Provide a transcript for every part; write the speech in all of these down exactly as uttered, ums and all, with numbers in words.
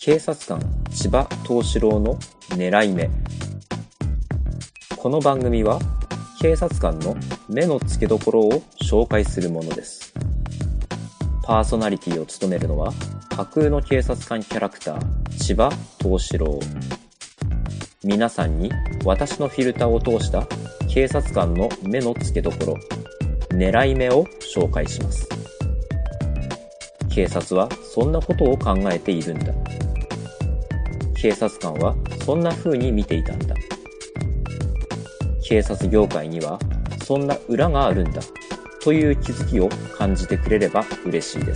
警察官千葉東四郎の狙い目。この番組は警察官の目の付けどころを紹介するものです。パーソナリティを務めるのは架空の警察官キャラクター千葉東四郎。皆さんに私のフィルターを通した警察官の目の付けどころ、狙い目を紹介します。警察はそんなことを考えているんだ。警察官はそんな風に見ていたんだ。警察業界にはそんな裏があるんだという気づきを感じてくれれば嬉しいです。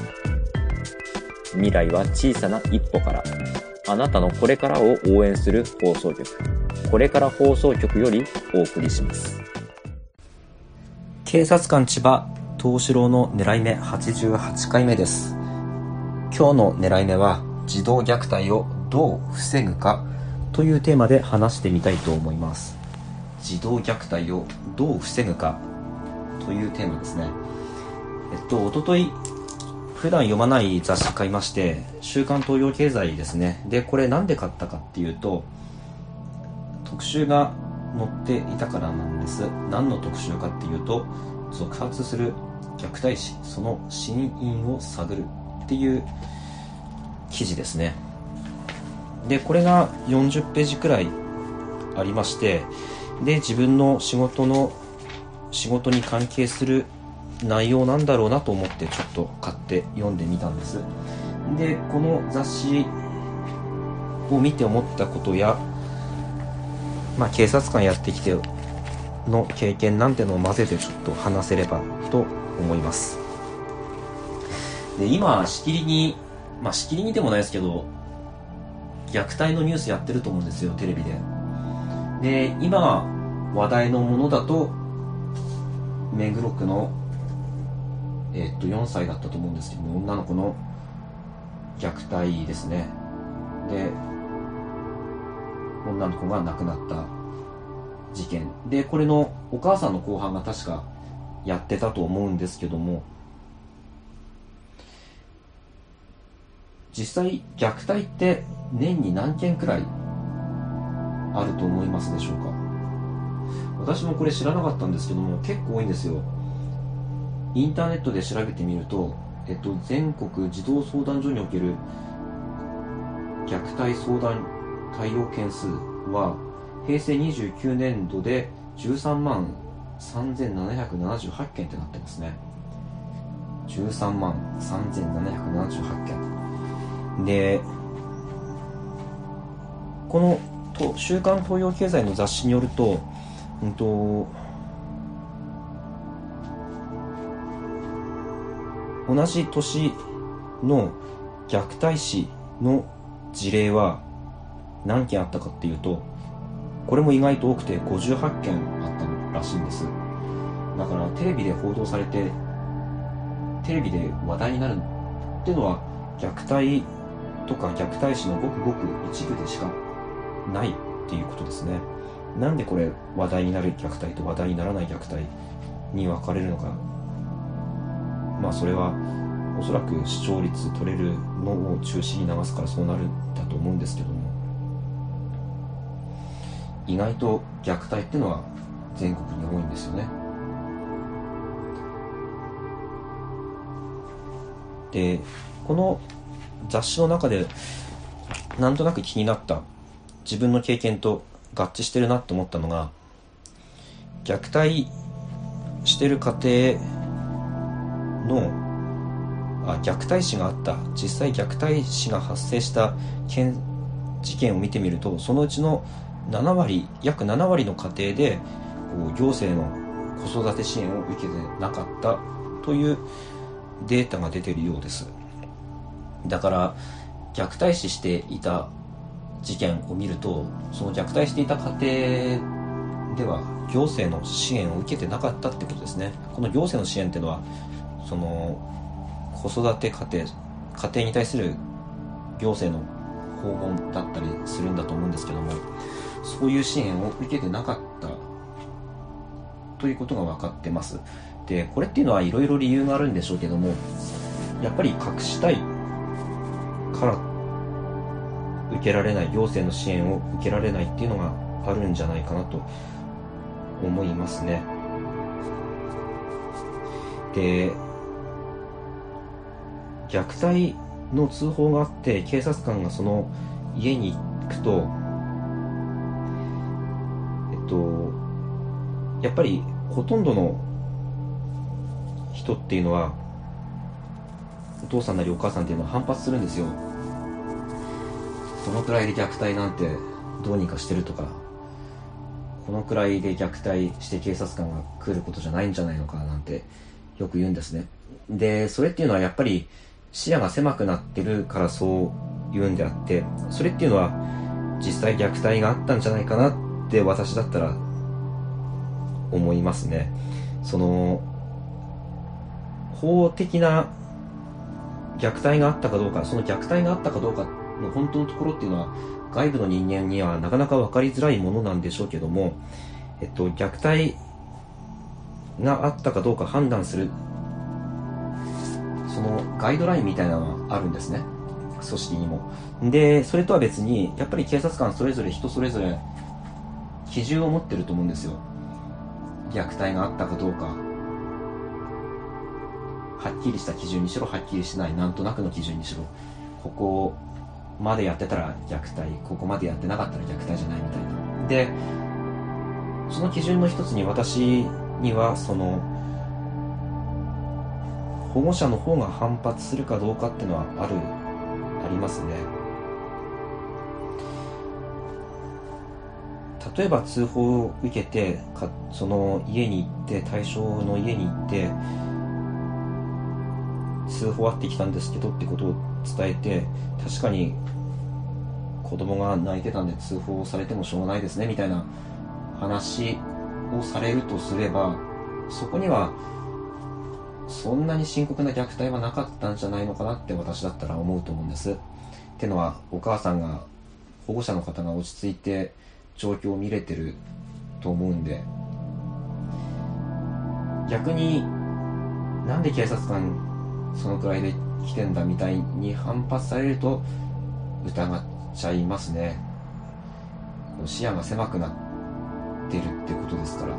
未来は小さな一歩から。あなたのこれからを応援する放送局、これから放送局よりお送りします。 警察官千葉東四郎の狙い目はちじゅうはちかいめです。今日の狙い目は児童虐待をどう防ぐかというテーマで話してみたいと思います。児童虐待をどう防ぐかというテーマですね。えっと、おととい普段読まない雑誌買いまして、週刊東洋経済ですね。で、これなんで買ったかっていうと、特集が載っていたからなんです。何の特集かっていうと、続発する虐待死、その死因を探るっていう記事ですね。で、これがよんじゅっページくらいありまして、で、自分の仕事の仕事に関係する内容なんだろうなと思ってちょっと買って読んでみたんです。で、この雑誌を見て思ったことや、まあ、警察官やってきての経験なんてのを混ぜてちょっと話せればと思います。で、今しきりにまあしきりにでもないですけど、虐待のニュースやってると思うんですよ、テレビで。で、今話題のものだと目黒区のえー、っとよんさいだったと思うんですけども、女の子の虐待ですね。で、女の子が亡くなった事件で、これのお母さんの公判が確かやってたと思うんですけども、実際虐待って年に何件くらいあると思いますでしょうか。私もこれ知らなかったんですけども、結構多いんですよ。インターネットで調べてみると、えっと、全国児童相談所における虐待相談対応件数はへいせいにじゅうきゅうねんどでじゅうさんまんさんぜんななひゃくななじゅうはちけんってなってますね。じゅうさんまんさんぜんななひゃくななじゅうはちけんで、このと週刊東洋経済の雑誌によると、うんと同じ年の虐待死の事例は何件あったかっていうと、これも意外と多くてごじゅうはちけんあったらしいんです。だからテレビで報道されてテレビで話題になるっていうのは、虐待とか虐待死のごくごく一部でしかないっていうことですね。なんでこれ話題になる虐待と話題にならない虐待に分かれるのか。まあそれはおそらく視聴率取れるのを中心に流すからそうなるんだと思うんですけども、意外と虐待ってのは全国に多いんですよね。で、この雑誌の中でなんとなく気になった自分の経験と合致してるなって思ったのが、虐待してる家庭のあ虐待死があった、実際虐待死が発生した件事件を見てみると、そのうちのななわり約ななわりの家庭でこう行政の子育て支援を受けてなかったというデータが出ているようです。だから虐待死していた事件を見ると、その虐待していた家庭では行政の支援を受けてなかったってことですね。この行政の支援っていうのは、その子育て家庭家庭に対する行政の訪問だったりするんだと思うんですけども、そういう支援を受けてなかったということが分かってます。で、これっていうのはいろいろ理由があるんでしょうけども、やっぱり隠したいから受けられない、行政の支援を受けられないっていうのがあるんじゃないかなと思いますね。で、虐待の通報があって警察官がその家に行くと、えっとやっぱりほとんどの人っていうのは、お父さんなりお母さんっていうのは反発するんですよ。このくらいで虐待なんてどうにかしてるとか、このくらいで虐待して警察官が来ることじゃないんじゃないのかなんてよく言うんですね。で、それっていうのはやっぱり視野が狭くなってるからそう言うんであって、それっていうのは実際虐待があったんじゃないかなって私だったら思いますね。その法的な虐待があったかどうか、その虐待があったかどうかの本当のところっていうのは外部の人間にはなかなか分かりづらいものなんでしょうけども、えっと、虐待があったかどうか判断するそのガイドラインみたいなのがあるんですね、組織にも。で、それとは別にやっぱり警察官それぞれ人それぞれ基準を持ってると思うんですよ。虐待があったかどうか、はっきりした基準にしろ、はっきりしないなんとなくの基準にしろ、ここまでやってたら虐待、ここまでやってなかったら虐待じゃないみたいな。で、その基準の一つに私にはその保護者の方が反発するかどうかっていうのはあるありますね。例えば通報を受けてかその家に行って、対象の家に行って通報あってきたんですけどってことを伝えて、確かに子供が泣いてたんで通報されてもしょうがないですねみたいな話をされるとすれば、そこにはそんなに深刻な虐待はなかったんじゃないのかなって私だったら思うと思うんです。ってのは、お母さんが保護者の方が落ち着いて状況を見れてると思うんで、逆になんで警察官そのくらいで来てんだみたいに反発されると疑っちゃいますね。視野が狭くなってるってことですから。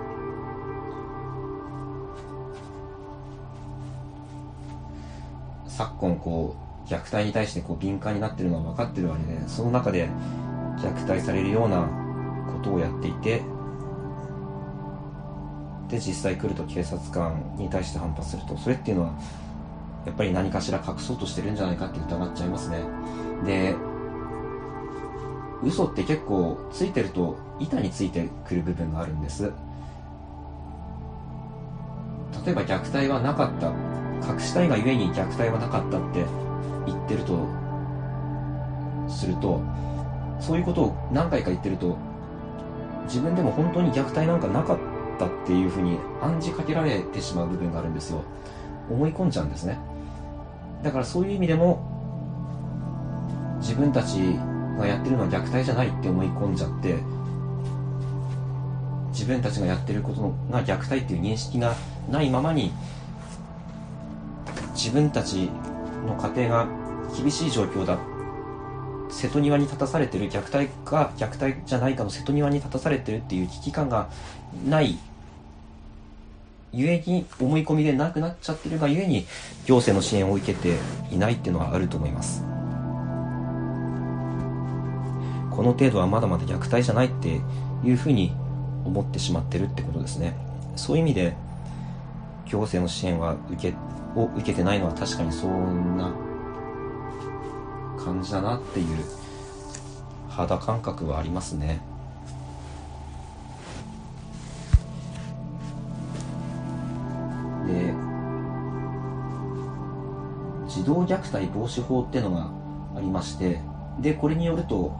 昨今こう虐待に対してこう敏感になってるのは分かってるわけで、その中で虐待されるようなことをやっていて、で実際来ると警察官に対して反発すると、それっていうのはやっぱり何かしら隠そうとしてるんじゃないかって疑っちゃいますね。で、嘘って結構ついてると板についてくる部分があるんです。例えば虐待はなかった、隠したいがゆえに虐待はなかったって言ってるとすると、そういうことを何回か言ってると、自分でも本当に虐待なんかなかったっていうふうに暗示かけられてしまう部分があるんですよ。思い込んじゃうんですね。だからそういう意味でも自分たちがやってるのは虐待じゃないって思い込んじゃって、自分たちがやってることが虐待っていう認識がないままに、自分たちの家庭が厳しい状況だ、瀬戸際に立たされてる、虐待か虐待じゃないかの瀬戸際に立たされてるっていう危機感がないゆえに、思い込みでなくなっちゃってるがゆえに行政の支援を受けていないっていうのはあると思います。この程度はまだまだ虐待じゃないっていうふうに思ってしまってるってことですね。そういう意味で行政の支援は受けを受けてないのは確かにそんな感じだなっていう肌感覚はありますね。で、児童虐待防止法っていうのがありまして、でこれによると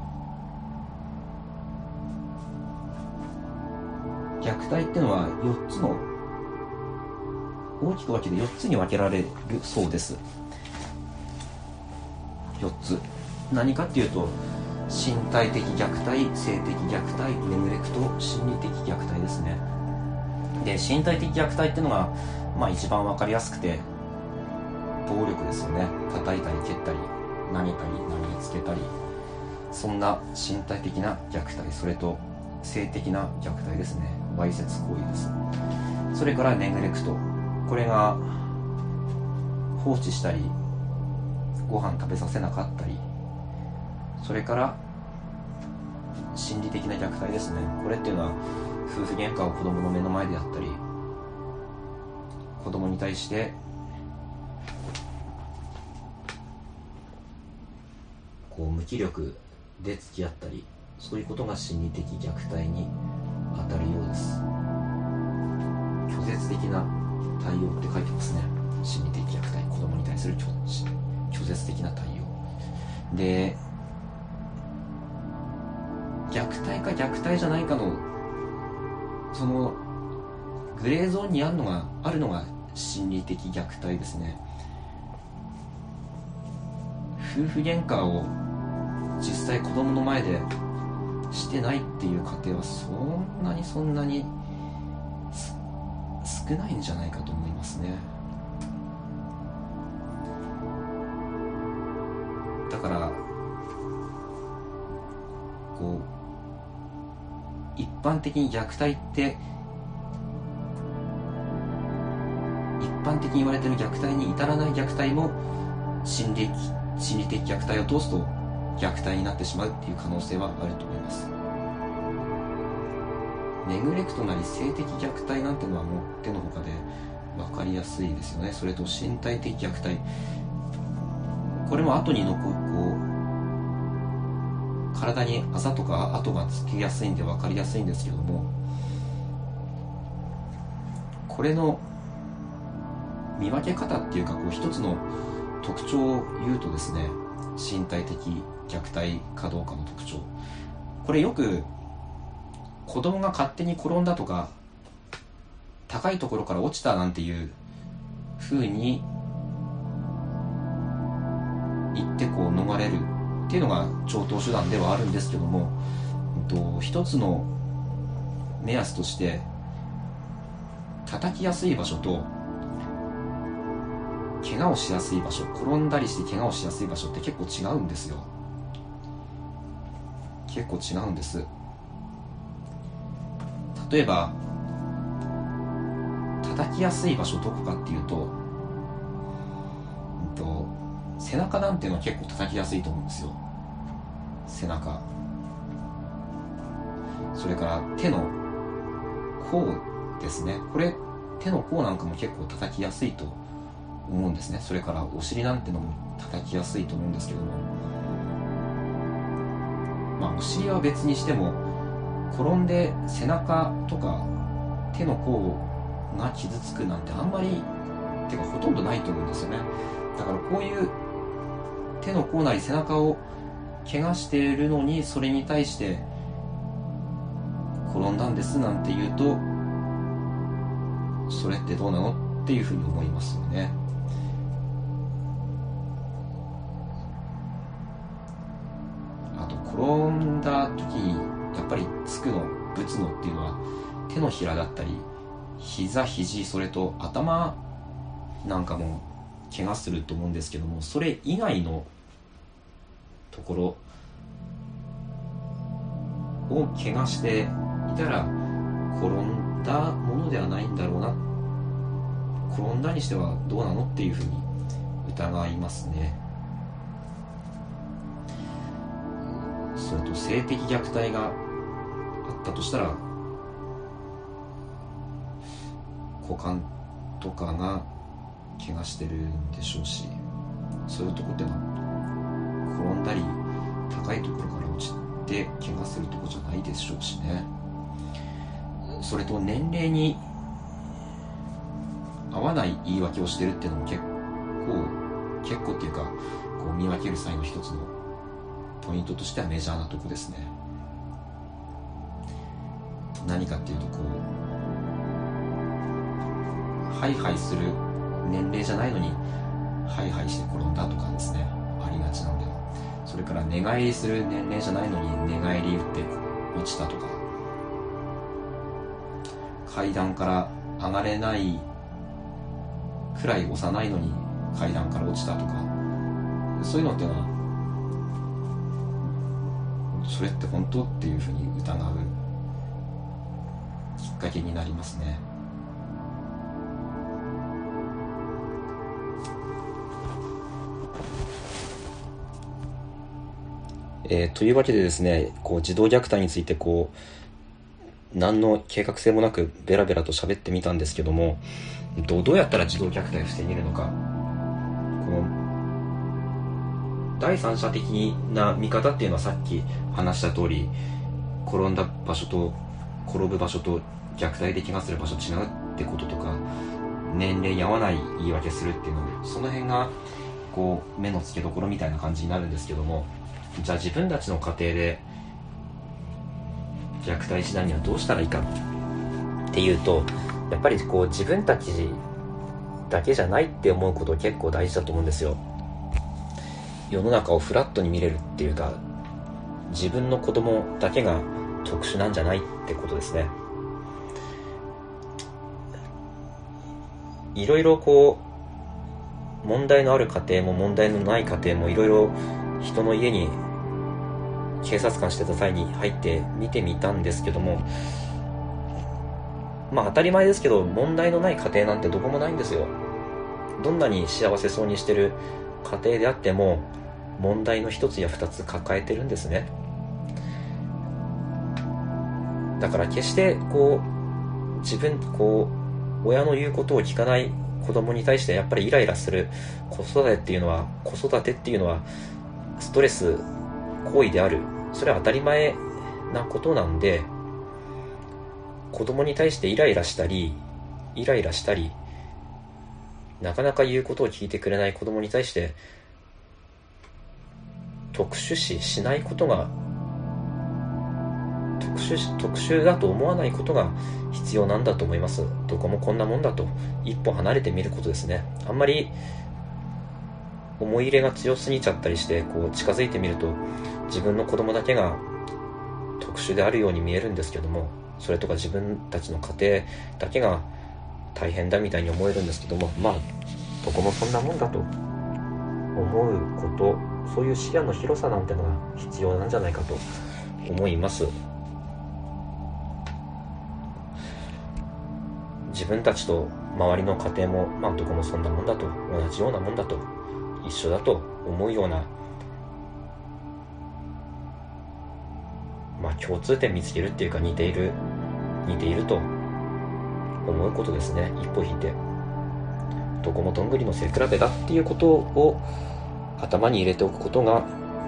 虐待っていうのはよっつの大きく分けてよっつに分けられるそうです。よっつ、何かっていうと、身体的虐待、性的虐待、ネグレクト、心理的虐待ですね。で、身体的虐待っていうのが、まあ一番分かりやすくて暴力ですよね。叩いたり蹴ったり、投げたり投げつけたり、 そんな身体的な虐待、それと性的な虐待ですね。わいせつ行為です。それからネグレクト、これが放置したりご飯食べさせなかったり、それから心理的な虐待ですね。これっていうのは夫婦喧嘩を子供の目の前でやったり、子供に対してこう無気力で付き合ったり、そういうことが心理的虐待に当たるようです。拒絶的な対応って書いてますね。心理的虐待、子供に対する拒拒絶的な対応で、虐待か虐待じゃないかのそのグレーゾーンにあるのがあるのが心理的虐待ですね。夫婦喧嘩を実際子供の前でしてないっていう家庭はそんなにそんなに少ないんじゃないかと思いますね。だからこう一般的に虐待って一般的に言われている虐待に至らない虐待も心理心理的虐待を通すと虐待になってしまうっていう可能性はあると思います。ネグレクトなり性的虐待なんてのはもう手のほかで分かりやすいですよね。それと身体的虐待、これも後に残るこう体にあざとか跡がつきやすいんで分かりやすいんですけども、これの見分け方っていうか、こう一つの特徴を言うとですね、身体的虐待かどうかの特徴、これよく子供が勝手に転んだとか高いところから落ちたなんていう風に言ってこう逃れるっていうのが常套手段ではあるんですけども、一つの目安として叩きやすい場所と怪我をしやすい場所、転んだりして怪我をしやすい場所って結構違うんですよ。結構違うんです。例えば叩きやすい場所どこかっていうと、うんと背中なんていうのは結構叩きやすいと思うんですよ。背中、それから手の甲ですね。これ手の甲なんかも結構叩きやすいと思うんですね。それからお尻なんてのも叩きやすいと思うんですけども、まあお尻は別にしても転んで背中とか手の甲が傷つくなんてあんまりてかほとんどないと思うんですよね。だからこういう手の甲なり背中を怪我しているのに、それに対して転んだんですなんて言うと、それってどうなのっていうふうに思いますよね。あと転んだ時にやっぱりつくのぶつのっていうのは手のひらだったり膝、肘、それと頭なんかも怪我すると思うんですけども、それ以外のところを怪我していたら転んだものではないんだろうな、転んだにしてはどうなのっていうふうに疑いますね。それと性的虐待があったとしたら股間とかが怪我してるんでしょうし、そういうとこってのは転んだり高いところから落ちて怪我するとこじゃないでしょうしね。それと年齢に合わない言い訳をしてるっていうのも結構結構っていうかこう見分ける際の一つのポイントとしてはメジャーなとこですね。何かっていうと、こうハイハイする年齢じゃないのにハイハイして転んだとかですね、ありがちなんで。それから寝返りする年齢じゃないのに寝返り打って落ちたとか、階段から上がれないくらい幼いのに階段から落ちたとか、そういうのっていうのはそれって本当っていうふうに疑うきっかけになりますね。えー、というわけでですね、こう児童虐待についてこう何の計画性もなくベラベラと喋ってみたんですけども、どうどうやったら児童虐待を防げるのか、この第三者的な見方っていうのはさっき話した通り、転んだ場所と転ぶ場所と虐待で気がする場所違うってこととか、年齢に合わない言い訳するっていうの、その辺がこう目の付けどころみたいな感じになるんですけども、じゃあ自分たちの家庭で虐待しないにはどうしたらいいかっていうと、やっぱりこう自分たちだけじゃないって思うこと結構大事だと思うんですよ。世の中をフラットに見れるっていうか、自分の子供だけが特殊なんじゃないってことですね。いろいろこう問題のある家庭も問題のない家庭もいろいろ人の家に警察官してた際に入って見てみたんですけども、まあ当たり前ですけど問題のない家庭なんてどこもないんですよ。どんなに幸せそうにしてる家庭であっても問題の一つや二つ抱えてるんですね。だから決してこう自分こう親の言うことを聞かない子供に対してやっぱりイライラする子育てっていうのは子育てっていうのはストレス行為である。それは当たり前なことなんで、子供に対してイライラしたりイライラしたりなかなか言うことを聞いてくれない子供に対して特殊視しないことが特殊特殊だと思わないことが必要なんだと思います。どこもこんなもんだと一歩離れてみることですね。あんまり思い入れが強すぎちゃったりしてこう近づいてみると自分の子供だけが特殊であるように見えるんですけども、それとか自分たちの家庭だけが大変だみたいに思えるんですけども、まあどこもそんなもんだと思うこと、そういう視野の広さなんてのが必要なんじゃないかと思います。自分たちと周りの家庭もまあどこもそんなもんだと、同じようなもんだと、一緒だと思うような、まあ共通点見つけるっていうか似ている似ていると思うことですね。一歩引いてどこもどんぐりの背比べだっていうことを頭に入れておくことが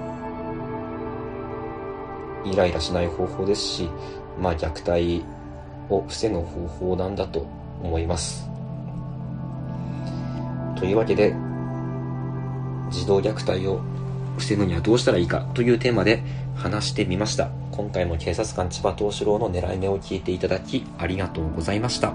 イライラしない方法ですし、まあ虐待を防ぐ方法なんだと思います。というわけで児童虐待を防ぐにはどうしたらいいかというテーマで話してみました。今回も警察官千葉東四郎の狙い目を聞いていただきありがとうございました。